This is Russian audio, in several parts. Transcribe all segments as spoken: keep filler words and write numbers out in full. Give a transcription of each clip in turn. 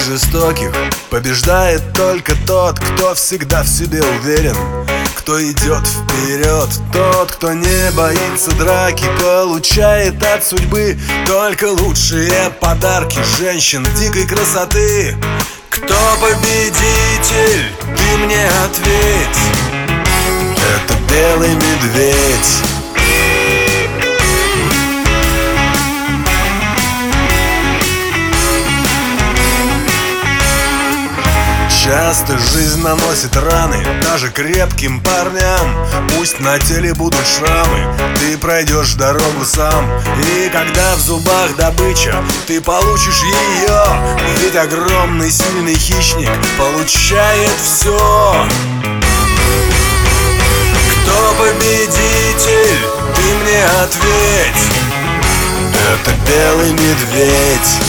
жестоких побеждает только тот, кто всегда в себе уверен, кто идет вперед. Тот, кто не боится драки, получает от судьбы только лучшие подарки. Женщин дикой красоты, кто победитель? Ты мне ответь. Это белый медведь. Часто жизнь наносит раны даже крепким парням. Пусть на теле будут шрамы, ты пройдешь дорогу сам. И когда в зубах добыча, ты получишь ее. Ведь огромный сильный хищник получает все. Кто победитель? Ты мне ответь. Это белый медведь.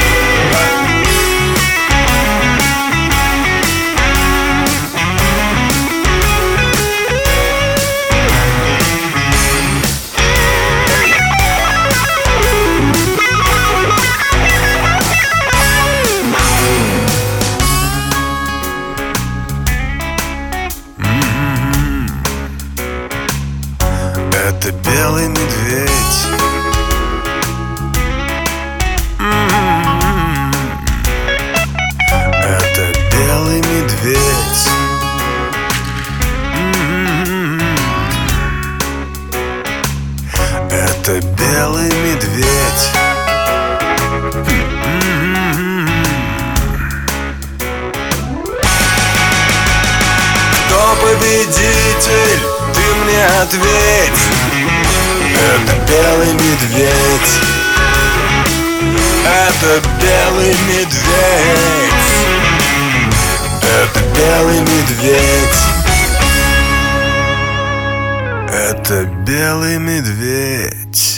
Это белый медведь. М-м-м. Это белый медведь. М-м-м. Это белый медведь. М-м-м. Кто победитель? Ты мне ответь. Это белый медведь. Это белый медведь. Это белый медведь. Это белый медведь.